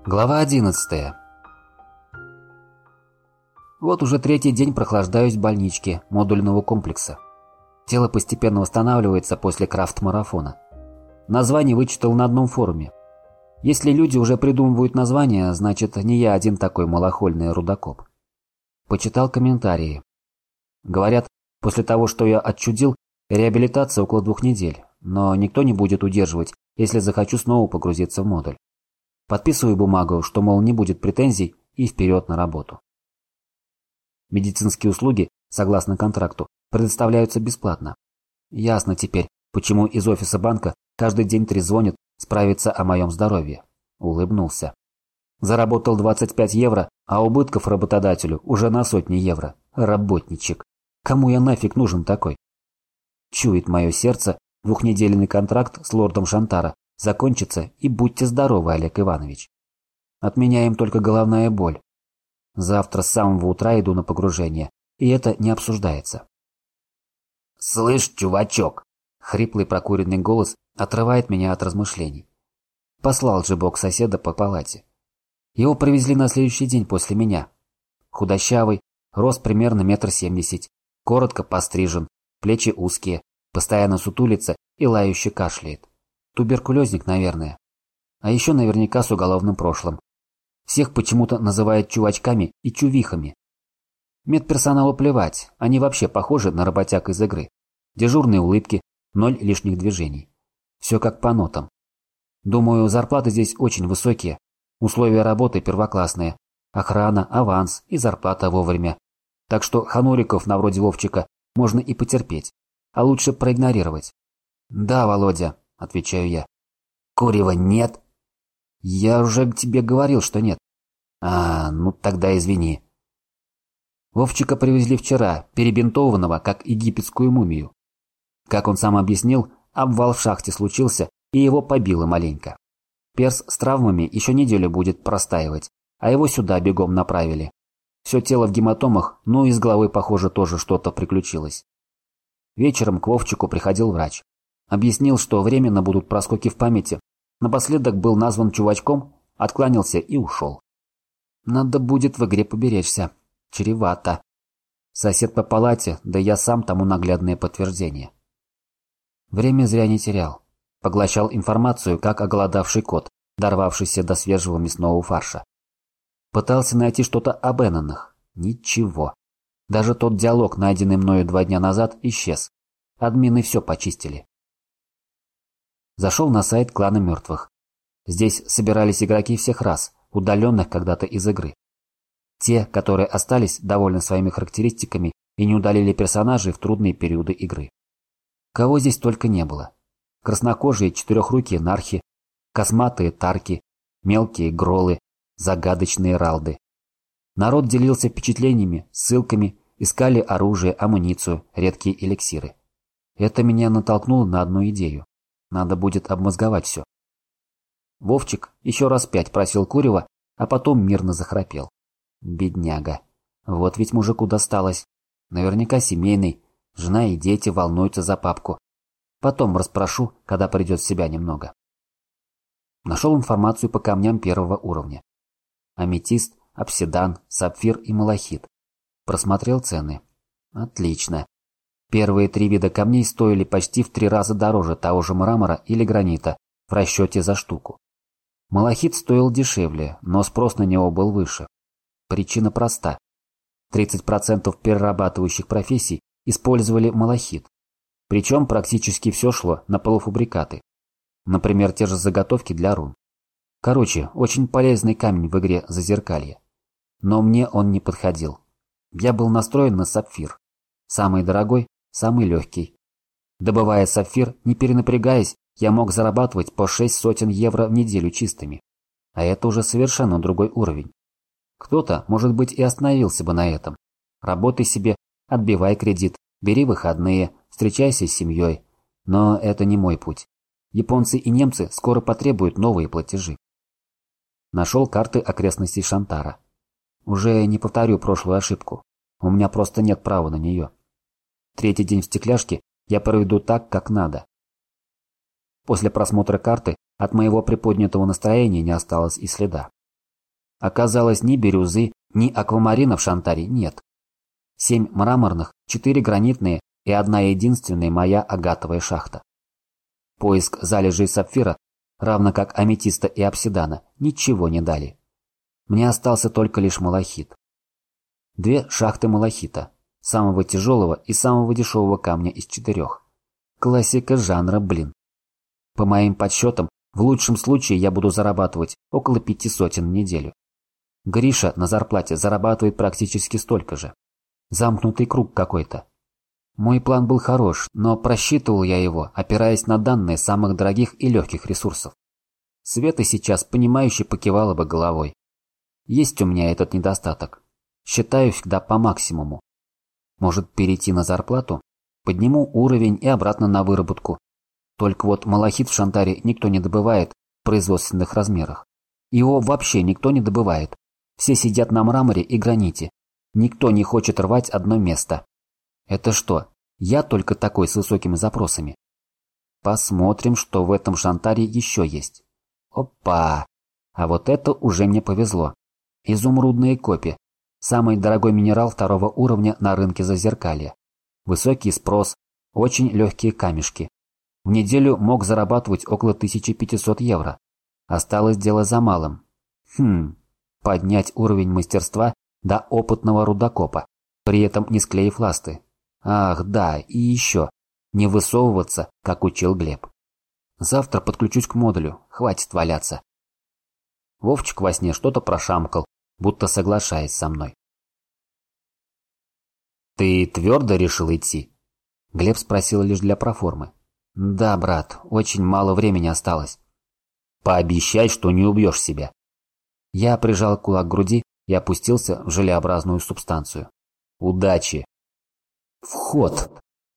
Глава 11. Вот уже третий день прохлаждаюсь в больничке модульного комплекса. Тело постепенно восстанавливается после крафт-марафона. Название вычитал на одном форуме. Если люди уже придумывают названия, значит, не я один такой малохольный рудокоп. Почитал комментарии. Говорят, после того, что я отчудил, реабилитация около 2 недель, но никто не будет удерживать, если захочу снова погрузиться в модуль. Подписываю бумагу, что, мол, не будет претензий, и вперед на работу. Медицинские услуги, согласно контракту, предоставляются бесплатно. Ясно теперь, почему из офиса банка каждый день трезвонят справиться о моем здоровье. Улыбнулся. Заработал 25 евро, а убытков работодателю уже на сотни евро. Работничек. Кому я нафиг нужен такой? Чует мое сердце, 2-недельный контракт с лордом Шантара закончится, и будьте здоровы, Олег Иванович. Отменяем только головная боль. Завтра с самого утра иду на погружение, и это не обсуждается. «Слышь, чувачок!» Хриплый прокуренный голос отрывает меня от размышлений. Послал же Бог соседа по палате. Его привезли на следующий день после меня. Худощавый, рост примерно 1,70 м, коротко пострижен, плечи узкие, постоянно сутулится и лающе кашляет. Туберкулезник, наверное. А еще наверняка с уголовным прошлым. Всех почему-то называют чувачками и чувихами. Медперсоналу плевать, они вообще похожи на работяг из игры. Дежурные улыбки, 0 лишних движений. Все как по нотам. Думаю, зарплаты здесь очень высокие, условия работы первоклассные, охрана, аванс и зарплата вовремя. Так что хануриков на вроде Вовчика можно и потерпеть, а лучше проигнорировать. «Да, Володя», – отвечаю я. «Курева нет?» «Я уже тебе говорил, что нет». Ну тогда извини». Вовчика привезли вчера, перебинтованного, как египетскую мумию. Как он сам объяснил, обвал в шахте случился, и его побило маленько. Перс с травмами еще неделю будет простаивать, а его сюда бегом направили. Все тело в гематомах, ну и с головой, похоже, тоже что-то приключилось. Вечером к Вовчику приходил врач. Объяснил, что временно будут проскоки в памяти. Напоследок был назван чувачком, откланялся и ушел. Надо будет в игре поберечься. Чревато. Сосед по палате, да я сам тому наглядное подтверждение. Время зря не терял. Поглощал информацию, как оголодавший кот, дорвавшийся до свежего мясного фарша. Пытался найти что-то об Эннонах. Ничего. Даже тот диалог, найденный мною 2 дня назад, исчез. Админы все почистили. Зашел на сайт клана мертвых. Здесь собирались игроки всех рас, удаленных когда-то из игры. Те, которые остались довольны своими характеристиками и не удалили персонажей в трудные периоды игры. Кого здесь только не было. Краснокожие четырехрукие нархи, косматые тарки, мелкие гролы, загадочные ралды. Народ делился впечатлениями, ссылками, искали оружие, амуницию, редкие эликсиры. Это меня натолкнуло на одну идею. Надо будет обмозговать все. Вовчик еще раз 5 просил курева, а потом мирно захрапел. Бедняга. Вот ведь мужику досталось. Наверняка семейный. Жена и дети волнуются за папку. Потом расспрошу, когда придет в себя немного. Нашел информацию по камням 1-го уровня. Аметист, обсидан, сапфир и малахит. Просмотрел цены. Отлично. Первые 3 вида камней стоили почти в 3 раза дороже того же мрамора или гранита в расчете за штуку. Малахит стоил дешевле, но спрос на него был выше. Причина проста. 30% перерабатывающих профессий использовали малахит. Причем практически все шло на полуфабрикаты. Например, те же заготовки для рун. Короче, очень полезный камень в игре Зазеркалье. Но мне он не подходил. Я был настроен на сапфир. Самый дорогой, самый легкий. Добывая сапфир, не перенапрягаясь, я мог зарабатывать по 6 сотен евро в неделю чистыми. А это уже совершенно другой уровень. Кто-то, может быть, и остановился бы на этом. Работай себе, отбивай кредит, бери выходные, встречайся с семьей. Но это не мой путь. Японцы и немцы скоро потребуют новые платежи. Нашел карты окрестностей Шантара. Уже не повторю прошлую ошибку. У меня просто нет права на нее. 3-й день в стекляшке я проведу так, как надо. После просмотра карты от моего приподнятого настроения не осталось и следа. Оказалось, ни бирюзы, ни аквамарина в Шантаре нет. 7 мраморных, 4 гранитные и одна единственная моя агатовая шахта. Поиск залежей сапфира, равно как аметиста и обсидана, ничего не дали. Мне остался только лишь малахит. 2 шахты малахита, самого тяжелого и самого дешевого камня из 4. Классика жанра, блин. По моим подсчетам, в лучшем случае я буду зарабатывать около 500 в неделю. Гриша на зарплате зарабатывает практически столько же. Замкнутый круг какой-то. Мой план был хорош, но просчитывал я его, опираясь на данные самых дорогих и легких ресурсов. Света сейчас понимающе покивала бы головой. Есть у меня этот недостаток. Считаю всегда по максимуму. Может, перейти на зарплату? Подниму уровень и обратно на выработку. Только вот малахит в Шантаре никто не добывает в производственных размерах. Его вообще никто не добывает. Все сидят на мраморе и граните. Никто не хочет рвать одно место. Это что, я только такой с высокими запросами? Посмотрим, что в этом Шантаре еще есть. Опа! А вот это уже мне повезло. Изумрудные копи. Самый дорогой минерал 2 уровня на рынке Зазеркалья. Высокий спрос, очень легкие камешки. В неделю мог зарабатывать около 1500 евро. Осталось дело за малым. Поднять уровень мастерства до опытного рудокопа, при этом не склеив ласты. Ах, да, и еще. Не высовываться, как учил Глеб. Завтра подключусь к модулю, хватит валяться. Вовчик во сне что-то прошамкал, будто соглашаясь со мной. «Ты твердо решил идти?» Глеб спросил лишь для проформы. «Да, брат, очень мало времени осталось». «Пообещай, что не убьешь себя». Я прижал кулак к груди и опустился в желеобразную субстанцию. «Удачи!» «Вход!»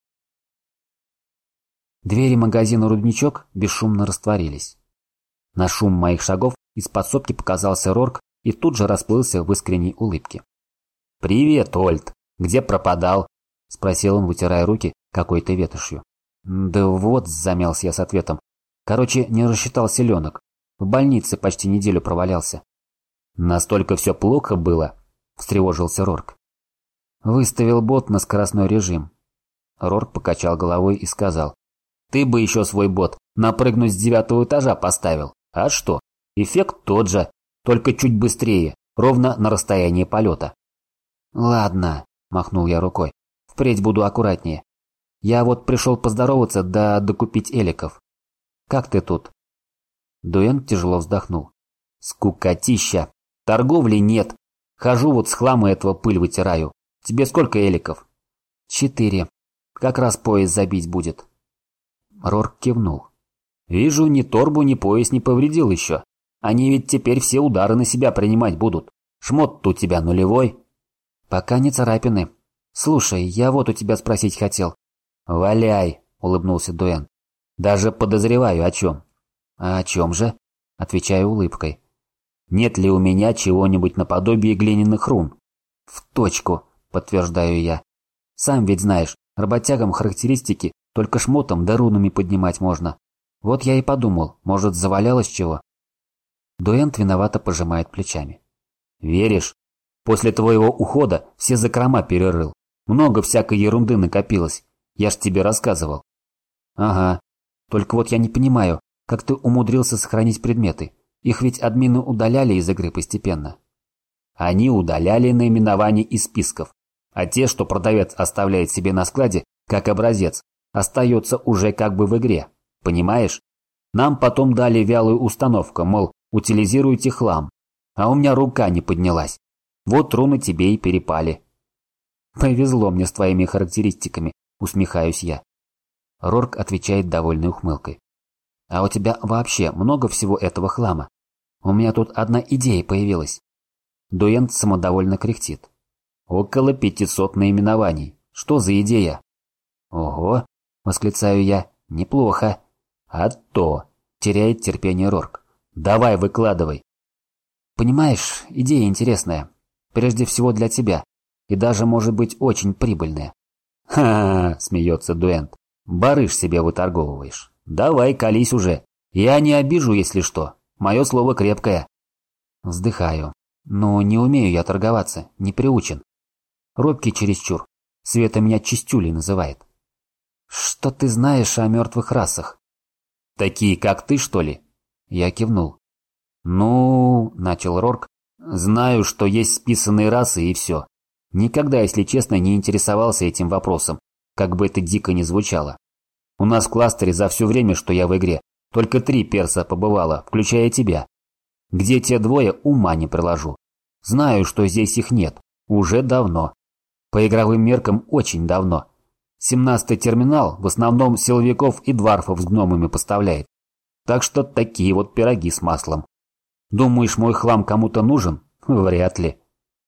Двери магазина «Рудничок» бесшумно растворились. На шум моих шагов из подсобки показался Рорк и тут же расплылся в искренней улыбке. «Привет, Ольд! Где пропадал?» – спросил он, вытирая руки какой-то ветошью. «Да вот», – замялся я с ответом. «Короче, не рассчитал селенок. В больнице почти неделю провалялся». «Настолько все плохо было?» – встревожился Рорк. «Выставил бот на скоростной режим». Рорк покачал головой и сказал. «Ты бы еще свой бот напрыгнуть с 9-го этажа поставил. А что? Эффект тот же, только чуть быстрее, ровно на расстоянии полета». «Ладно», – махнул я рукой. «Впредь буду аккуратнее. Я вот пришел поздороваться да докупить эликов. Как ты тут?» Дуэн тяжело вздохнул. «Скукотища! Торговли нет. Хожу вот с хлама этого пыль вытираю. Тебе сколько эликов?» 4. Как раз пояс забить будет». Рорк кивнул. «Вижу, ни торбу, ни пояс не повредил еще. Они ведь теперь все удары на себя принимать будут. Шмот-то у тебя нулевой». «Пока не царапины. Слушай, я вот у тебя спросить хотел». «Валяй», — улыбнулся Дуэн. «Даже подозреваю, о чем». «А о чем же?» — отвечаю улыбкой. «Нет ли у меня чего-нибудь наподобие глиняных рун?» «В точку», — подтверждаю я. «Сам ведь знаешь, работягам характеристики только шмотом да рунами поднимать можно. Вот я и подумал, может, завалялось чего?» Дуэнт виновато пожимает плечами. «Веришь? После твоего ухода все закрома перерыл. Много всякой ерунды накопилось. Я ж тебе рассказывал». «Ага. Только вот я не понимаю, как ты умудрился сохранить предметы? Их ведь админы удаляли из игры постепенно». «Они удаляли наименования из списков, а те, что продавец оставляет себе на складе, как образец, остается уже как бы в игре. Понимаешь? Нам потом дали вялую установку, мол, утилизируйте хлам. А у меня рука не поднялась. Вот руны тебе и перепали». «Повезло мне с твоими характеристиками», усмехаюсь я. Рорк отвечает довольной ухмылкой. «А у тебя вообще много всего этого хлама? У меня тут одна идея появилась». Дуэн самодовольно кряхтит. «Около 500 наименований. Что за идея?» «Ого!» – восклицаю я. «Неплохо». «А то!» – теряет терпение Рорк. «Давай, выкладывай». «Понимаешь, идея интересная. Прежде всего для тебя. И даже, может быть, очень прибыльная». «Ха-ха!» – смеется Дуэн. «Барыш себе выторговываешь. Давай, колись уже. Я не обижу, если что. Мое слово крепкое». Вздыхаю. Но не умею я торговаться, не приучен. Робкий чересчур. Света меня чистюлей называет. Что ты знаешь о мертвых расах? Такие, как ты, что ли? Я кивнул. Ну, начал Рорк, знаю, что есть списанные расы и все. Никогда, если честно, не интересовался этим вопросом, как бы это дико ни звучало. У нас в кластере за все время, что я в игре, только 3 перса побывало, включая тебя. Где те двое, ума не приложу. Знаю, что здесь их нет. Уже давно. По игровым меркам очень давно. 17-й терминал в основном силовиков и дварфов с гномами поставляет. Так что такие вот пироги с маслом. Думаешь, мой хлам кому-то нужен? Вряд ли.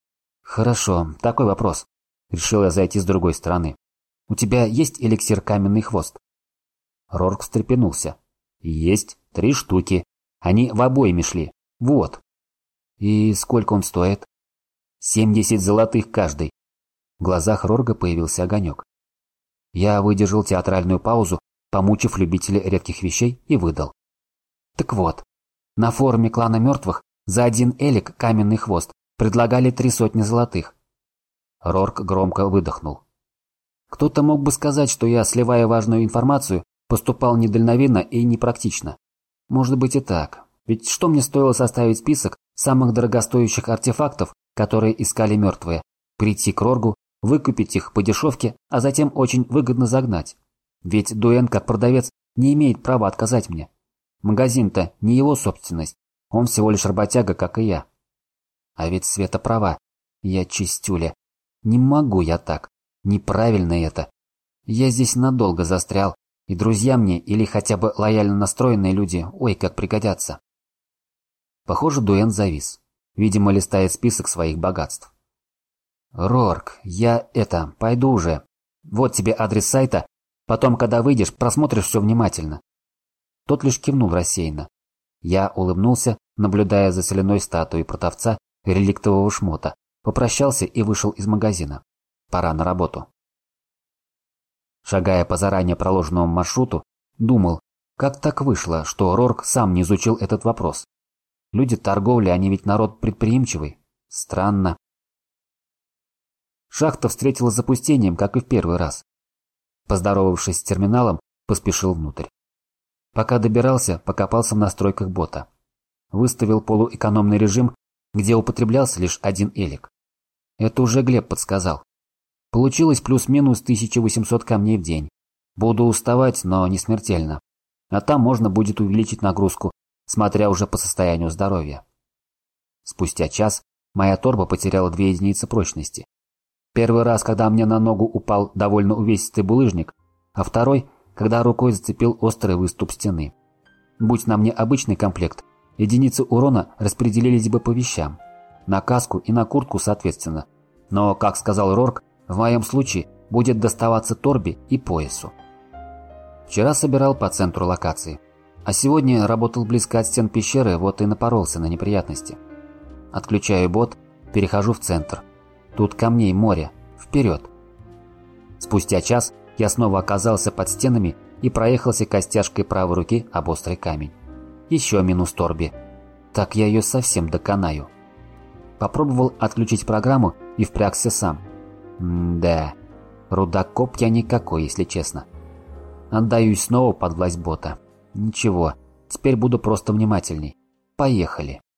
Хорошо, такой вопрос. Решил я зайти с другой стороны. У тебя есть эликсир каменный хвост? Рорк встрепенулся. Есть 3 штуки. Они в обойме шли. Вот. И сколько он стоит? 70 золотых каждый. В глазах Рорга появился огонек. Я выдержал театральную паузу, помучив любителей редких вещей, и выдал. Так вот, на форуме клана мертвых за 1 элик каменный хвост предлагали 300 золотых. Рорк громко выдохнул. Кто-то мог бы сказать, что я, сливая важную информацию, поступал недальновидно и непрактично. Может быть и так. Ведь что мне стоило составить список самых дорогостоящих артефактов, которые искали мертвые, прийти к Роргу, выкупить их по дешевке, а затем очень выгодно загнать. Ведь Дуэн, как продавец, не имеет права отказать мне. Магазин-то не его собственность, он всего лишь работяга, как и я. А ведь Света права, я чистюля. Не могу я так, неправильно это. Я здесь надолго застрял, и друзья мне или хотя бы лояльно настроенные люди, ой, как пригодятся. Похоже, Дуэн завис, видимо, листает список своих богатств. Рорк, пойду уже. Вот тебе адрес сайта, потом, когда выйдешь, просмотришь все внимательно. Тот лишь кивнул рассеянно. Я улыбнулся, наблюдая за соляной статуей продавца реликтового шмота, попрощался и вышел из магазина. Пора на работу. Шагая по заранее проложенному маршруту, думал, как так вышло, что Рорк сам не изучил этот вопрос. Люди торговли, они ведь народ предприимчивый. Странно. Шахта встретила запустением, как и в первый раз. Поздоровавшись с терминалом, поспешил внутрь. Пока добирался, покопался в настройках бота. Выставил полуэкономный режим, где употреблялся лишь 1 элик. Это уже Глеб подсказал. Получилось плюс-минус 1800 камней в день. Буду уставать, но не смертельно. А там можно будет увеличить нагрузку, смотря уже по состоянию здоровья. Спустя час моя торба потеряла 2 единицы прочности. Первый раз, когда мне на ногу упал довольно увесистый булыжник, а второй, когда рукой зацепил острый выступ стены. Будь на мне обычный комплект, единицы урона распределились бы по вещам. На каску и на куртку соответственно. Но, как сказал Рорк, в моем случае будет доставаться торбе и поясу. Вчера собирал по центру локации, а сегодня работал близко от стен пещеры, вот и напоролся на неприятности. Отключаю бот, перехожу в центр. Тут камней море. Вперед! Спустя час я снова оказался под стенами и проехался костяшкой правой руки об острый камень. Еще минус торбе. Так я ее совсем доконаю. Попробовал отключить программу и впрягся сам. Да, рудокоп я никакой, если честно. Отдаюсь снова под власть бота. Ничего, теперь буду просто внимательней. Поехали.